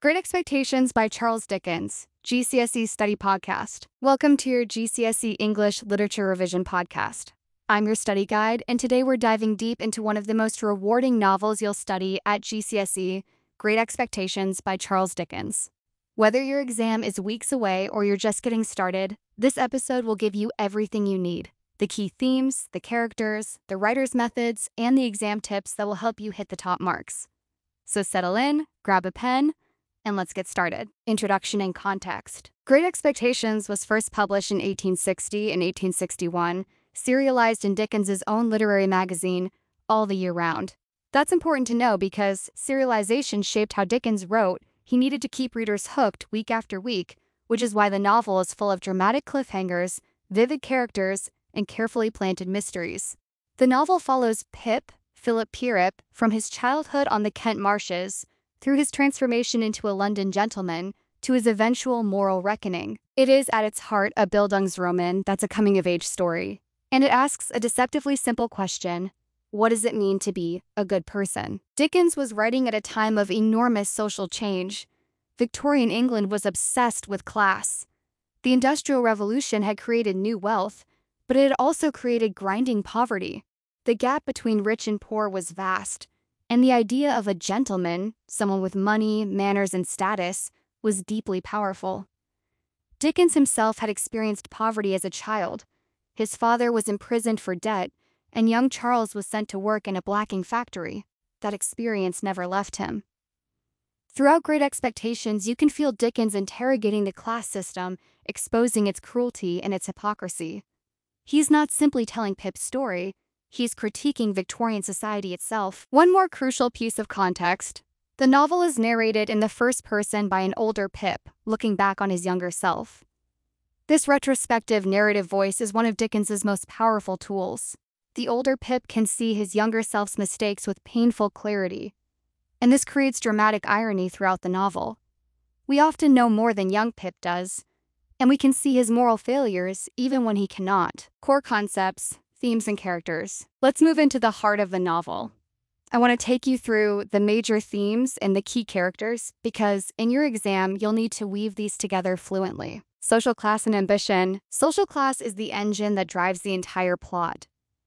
Great Expectations by Charles Dickens, GCSE Study Podcast. Welcome to your GCSE English Literature Revision Podcast. I'm your study guide, and today we're diving deep into one of the most rewarding novels you'll study at GCSE, Great Expectations by Charles Dickens. Whether your exam is weeks away or you're just getting started, this episode will give you everything you need. The key themes, the characters, the writer's methods, and the exam tips that will help you hit the top marks. So settle in, grab a pen, and let's get started. Introduction and context. Great Expectations was first published in 1860 and 1861, serialized in Dickens's own literary magazine, All the Year Round. That's important to know because serialization shaped how Dickens wrote. He needed to keep readers hooked week after week, which is why the novel is full of dramatic cliffhangers, vivid characters, and carefully planted mysteries. The novel follows Pip, Philip Pirrip, from his childhood on the Kent marshes, through his transformation into a London gentleman, to his eventual moral reckoning. It is, at its heart, a Bildungsroman that's a coming-of-age story. And it asks a deceptively simple question: what does it mean to be a good person? Dickens was writing at a time of enormous social change. Victorian England was obsessed with class. The Industrial Revolution had created new wealth, but it had also created grinding poverty. The gap between rich and poor was vast, and the idea of a gentleman, someone with money, manners, and status, was deeply powerful. Dickens himself had experienced poverty as a child. His father was imprisoned for debt, and young Charles was sent to work in a blacking factory. That experience never left him. Throughout Great Expectations, you can feel Dickens interrogating the class system, exposing its cruelty and its hypocrisy. He's not simply telling Pip's story, he's critiquing Victorian society itself. One more crucial piece of context: the novel is narrated in the first person by an older Pip, looking back on his younger self. This retrospective narrative voice is one of Dickens's most powerful tools. The older Pip can see his younger self's mistakes with painful clarity, and this creates dramatic irony throughout the novel. We often know more than young Pip does, and we can see his moral failures even when he cannot. Core concepts, themes, and characters. Let's move into the heart of the novel. I want to take you through the major themes and the key characters because in your exam, you'll need to weave these together fluently. Social class and ambition. Social class is the engine that drives the entire plot.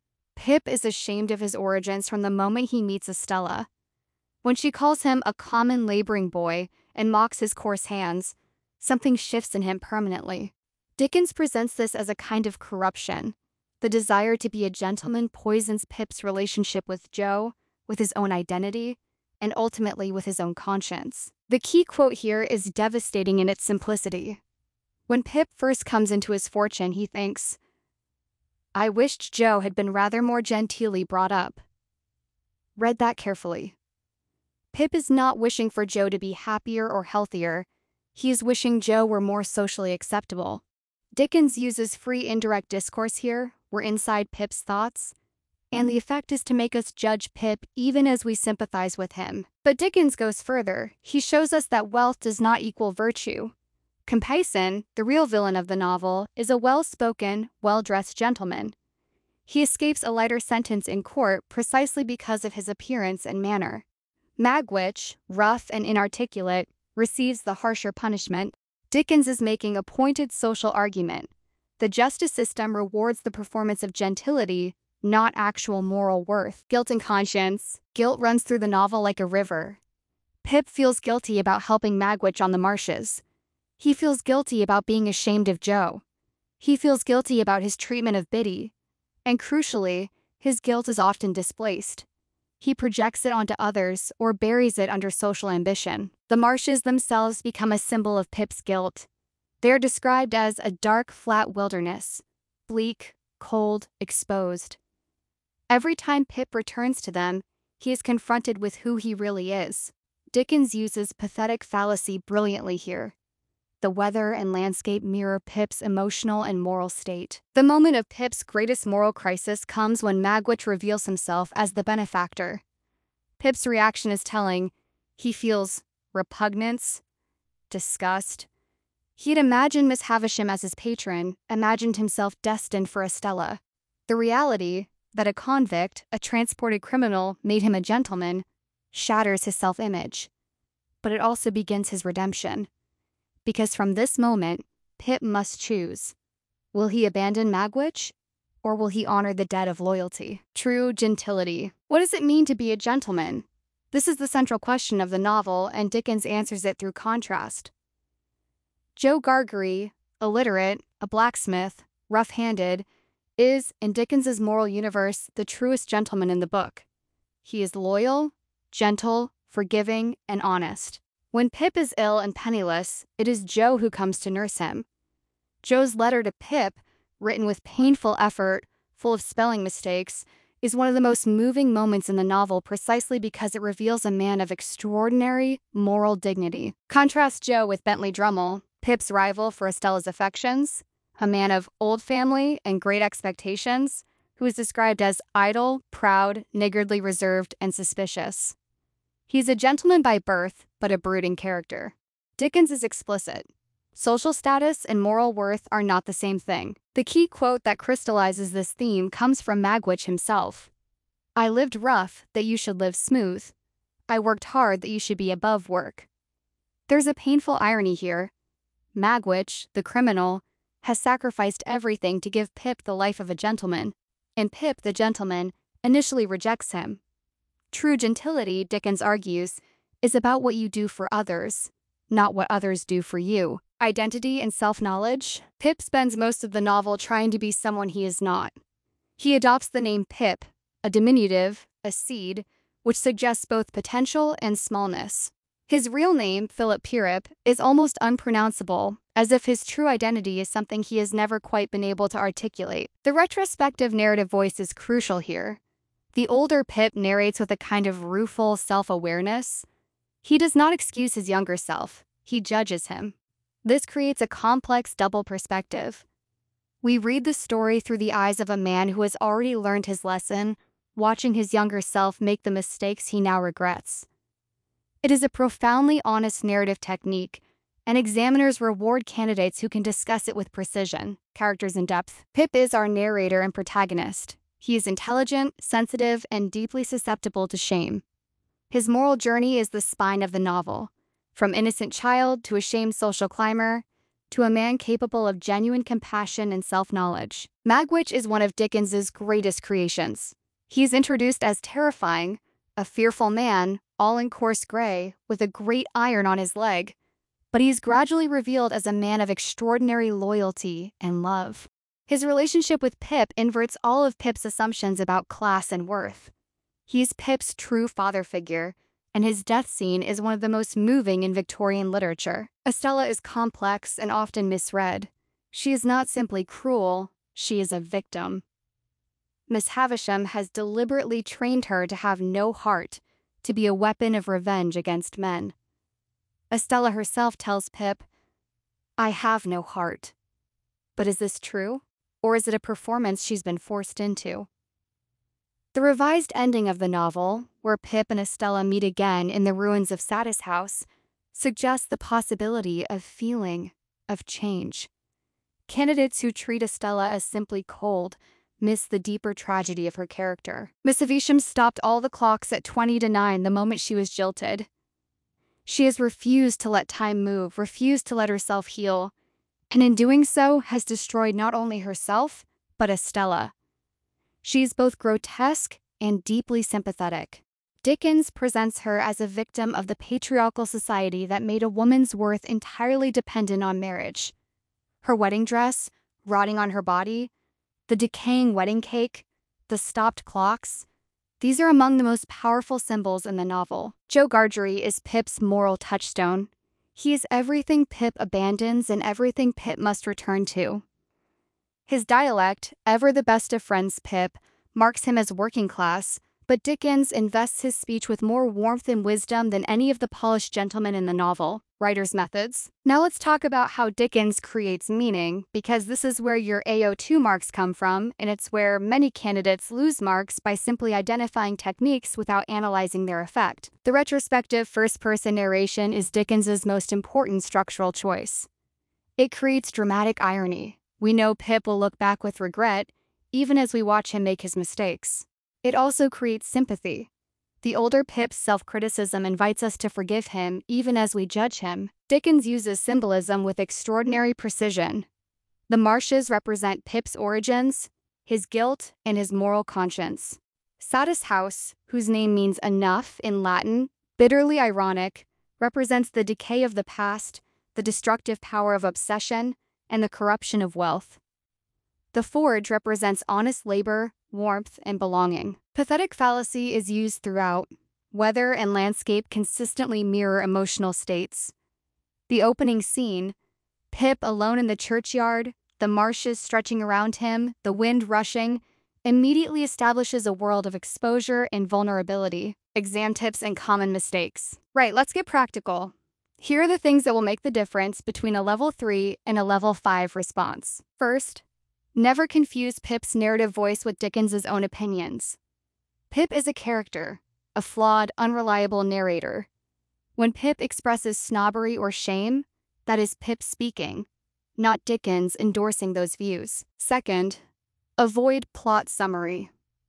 Pip is ashamed of his origins from the moment he meets Estella. When she calls him a common laboring boy and mocks his coarse hands, something shifts in him permanently. Dickens presents this as a kind of corruption. The desire to be a gentleman poisons Pip's relationship with Jo, with his own identity, and ultimately with his own conscience. The key quote here is devastating in its simplicity. When Pip first comes into his fortune, he thinks, "I wished Jo had been rather more genteelly brought up." Read that carefully. Pip is not wishing for Jo to be happier or healthier. He is wishing Jo were more socially acceptable. Dickens uses free indirect discourse here. We're inside Pip's thoughts, and the effect is to make us judge Pip even as we sympathize with him. But Dickens goes further. He shows us that wealth does not equal virtue. Compeyson, the real villain of the novel, is a well-spoken, well-dressed gentleman. He escapes a lighter sentence in court precisely because of his appearance and manner. Magwitch, rough and inarticulate, receives the harsher punishment. Dickens is making a pointed social argument. The justice system rewards the performance of gentility, not actual moral worth. Guilt and conscience. Guilt runs through the novel like a river. Pip feels guilty about helping Magwitch on the marshes. He feels guilty about being ashamed of Jo. He feels guilty about his treatment of Biddy. And crucially, his guilt is often displaced. He projects it onto others or buries it under social ambition. The marshes themselves become a symbol of Pip's guilt. They are described as a dark, flat wilderness, bleak, cold, exposed. Every time Pip returns to them, he is confronted with who he really is. Dickens uses pathetic fallacy brilliantly here. The weather and landscape mirror Pip's emotional and moral state. The moment of Pip's greatest moral crisis comes when Magwitch reveals himself as the benefactor. Pip's reaction is telling. He feels repugnance, disgust. He had imagined Miss Havisham as his patron, imagined himself destined for Estella. The reality that a convict, a transported criminal, made him a gentleman, shatters his self-image. but it also begins his redemption. Because from this moment, Pip must choose. Will he abandon Magwitch, or will he honor the debt of loyalty? True gentility. What does it mean to be a gentleman? This is the central question of the novel, and Dickens answers it through contrast. Joe Gargery, illiterate, a blacksmith, rough-handed, is, in Dickens's moral universe, the truest gentleman in the book. He is loyal, gentle, forgiving, and honest. When Pip is ill and penniless, it is Joe who comes to nurse him. Joe's letter to Pip, written with painful effort, full of spelling mistakes, is one of the most moving moments in the novel precisely because it reveals a man of extraordinary moral dignity. Contrast Joe with Bentley Drummle, Pip's rival for Estella's affections, a man of old family and great expectations, who is described as idle, proud, niggardly reserved, and suspicious. He's a gentleman by birth, but a brooding character. Dickens is explicit. Social status and moral worth are not the same thing. The key quote that crystallizes this theme comes from Magwitch himself. "I lived rough, that you should live smooth. I worked hard, that you should be above work." There's a painful irony here. Magwitch, the criminal, has sacrificed everything to give Pip the life of a gentleman, and Pip, the gentleman, initially rejects him. True gentility, Dickens argues, is about what you do for others, not what others do for you. Identity and self-knowledge. Pip spends most of the novel trying to be someone he is not. He adopts the name Pip, a diminutive, a seed, which suggests both potential and smallness. His real name, Philip Pirrip, is almost unpronounceable, as if his true identity is something he has never quite been able to articulate. The retrospective narrative voice is crucial here. The older Pip narrates with a kind of rueful self-awareness. He does not excuse his younger self, he judges him. This creates a complex double perspective. We read the story through the eyes of a man who has already learned his lesson, watching his younger self make the mistakes he now regrets. It is a profoundly honest narrative technique, and examiners reward candidates who can discuss it with precision. Characters in depth. Pip is our narrator and protagonist. He is intelligent, sensitive, and deeply susceptible to shame. His moral journey is the spine of the novel. From innocent child to a shamed social climber, to a man capable of genuine compassion and self-knowledge. Magwitch is one of Dickens's greatest creations. He is introduced as terrifying, a fearful man, all in coarse gray, with a great iron on his leg, but he is gradually revealed as a man of extraordinary loyalty and love. His relationship with Pip inverts all of Pip's assumptions about class and worth. He's Pip's true father figure, and his death scene is one of the most moving in Victorian literature. Estella is complex and often misread. She is not simply cruel, she is a victim. Miss Havisham has deliberately trained her to have no heart, to be a weapon of revenge against men. Estella herself tells Pip, "I have no heart." But is this true? Or is it a performance she's been forced into? The revised ending of the novel, where Pip and Estella meet again in the ruins of Satis House, suggests the possibility of feeling, of change. Candidates who treat Estella as simply cold miss the deeper tragedy of her character. Miss Havisham stopped all the clocks at 20 to 9 the moment she was jilted. She has refused to let time move, refused to let herself heal, and in doing so has destroyed not only herself, but Estella. She is both grotesque and deeply sympathetic. Dickens presents her as a victim of the patriarchal society that made a woman's worth entirely dependent on marriage. Her wedding dress, rotting on her body, the decaying wedding cake, the stopped clocks, these are among the most powerful symbols in the novel. Joe Gargery is Pip's moral touchstone. He is everything Pip abandons and everything Pip must return to. His dialect, ever the best of friends Pip, marks him as working class, but Dickens invests his speech with more warmth and wisdom than any of the polished gentlemen in the novel. Writer's methods. Now let's talk about how Dickens creates meaning, because this is where your AO2 marks come from, and it's where many candidates lose marks by simply identifying techniques without analyzing their effect. The retrospective first-person narration is Dickens's most important structural choice. It creates dramatic irony. We know Pip will look back with regret, even as we watch him make his mistakes. It also creates sympathy. The older Pip's self-criticism invites us to forgive him even as we judge him. Dickens uses symbolism with extraordinary precision. The marshes represent Pip's origins, his guilt, and his moral conscience. Satis House, whose name means enough in Latin, bitterly ironic, represents the decay of the past, the destructive power of obsession, and the corruption of wealth. The forge represents honest labor, warmth, and belonging. Pathetic fallacy is used throughout. Weather and landscape consistently mirror emotional states. The opening scene, Pip alone in the churchyard, the marshes stretching around him, the wind rushing, immediately establishes a world of exposure and vulnerability. Exam tips and common mistakes. Right, let's get practical. Here are the things that will make the difference between a level 3 and a level 5 response. First, never confuse Pip's narrative voice with Dickens's own opinions. Pip is a character, a flawed, unreliable narrator. When Pip expresses snobbery or shame, that is Pip speaking, not Dickens endorsing those views. Second, avoid plot summary.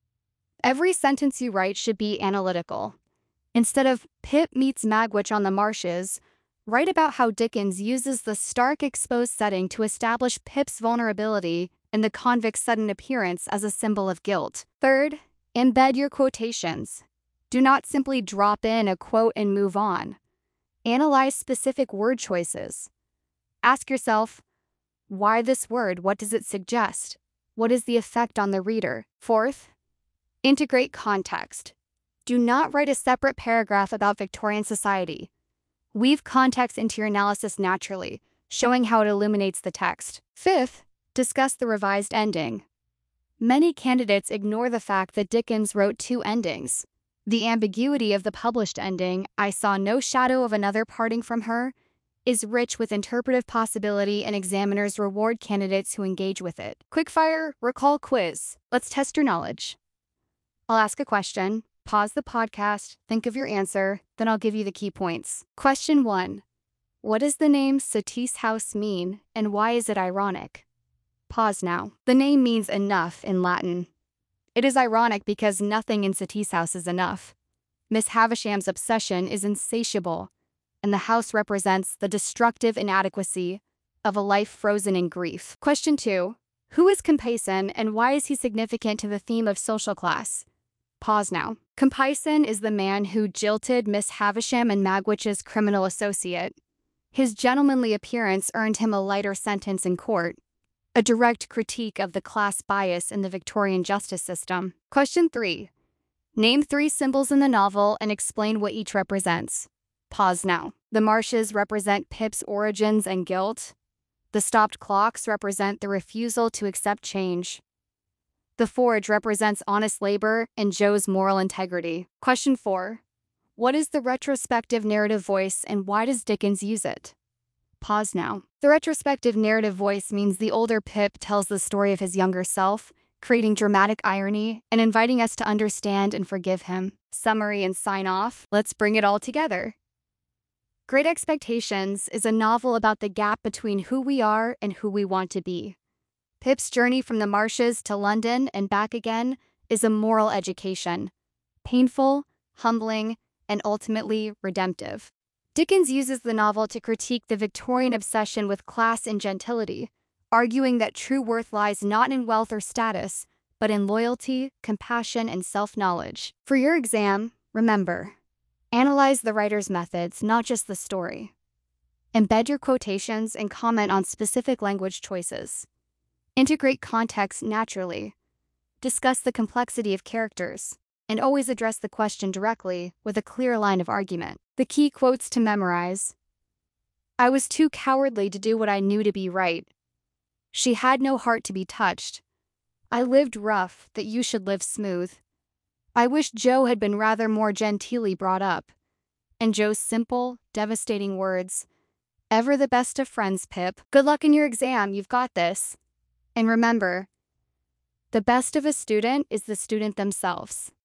Every sentence you write should be analytical. Instead of Pip meets Magwitch on the marshes, write about how Dickens uses the stark exposed setting to establish Pip's vulnerability and the convict's sudden appearance as a symbol of guilt. Third, embed your quotations. Do not simply drop in a quote and move on. Analyze specific word choices. Ask yourself, why this word? What does it suggest? What is the effect on the reader? Fourth, integrate context. Do not write a separate paragraph about Victorian society. Weave context into your analysis naturally, showing how it illuminates the text. Fifth, discuss the revised ending. Many candidates ignore the fact that Dickens wrote 2 endings. The ambiguity of the published ending, "I saw no shadow of another parting from her," is rich with interpretive possibility, and examiners reward candidates who engage with it. Quickfire recall quiz. Let's test your knowledge. I'll ask a question, pause the podcast, think of your answer, then I'll give you the key points. Question 1. What does the name Satis House mean, and why is it ironic? Pause now. The name means enough in Latin. It is ironic because nothing in Satis House is enough. Miss Havisham's obsession is insatiable, and the house represents the destructive inadequacy of a life frozen in grief. Question 2. Who is Compeyson, and why is he significant to the theme of social class? Pause now. Compeyson is the man who jilted Miss Havisham and Magwitch's criminal associate. His gentlemanly appearance earned him a lighter sentence in court, a direct critique of the class bias in the Victorian justice system. Question 3. Name 3 symbols in the novel and explain what each represents. Pause now. The marshes represent Pip's origins and guilt. The stopped clocks represent the refusal to accept change. The forge represents honest labor and Joe's moral integrity. Question 4. What is the retrospective narrative voice, and why does Dickens use it? Pause now. The retrospective narrative voice means the older Pip tells the story of his younger self, creating dramatic irony and inviting us to understand and forgive him. Summary and sign off. Let's bring it all together. Great Expectations is a novel about the gap between who we are and who we want to be. Pip's journey from the marshes to London and back again is a moral education. Painful, humbling, and ultimately redemptive. Dickens uses the novel to critique the Victorian obsession with class and gentility, arguing that true worth lies not in wealth or status, but in loyalty, compassion, and self-knowledge. For your exam, remember, analyze the writer's methods, not just the story. Embed your quotations and comment on specific language choices. Integrate context naturally. Discuss the complexity of characters, and always address the question directly with a clear line of argument. The key quotes to memorize. I was too cowardly to do what I knew to be right. She had no heart to be touched. I lived rough, that you should live smooth. I wish Joe had been rather more genteelly brought up. And Joe's simple, devastating words. Ever the best of friends, Pip. Good luck in your exam, you've got this. And remember, the best of a student is the student themselves.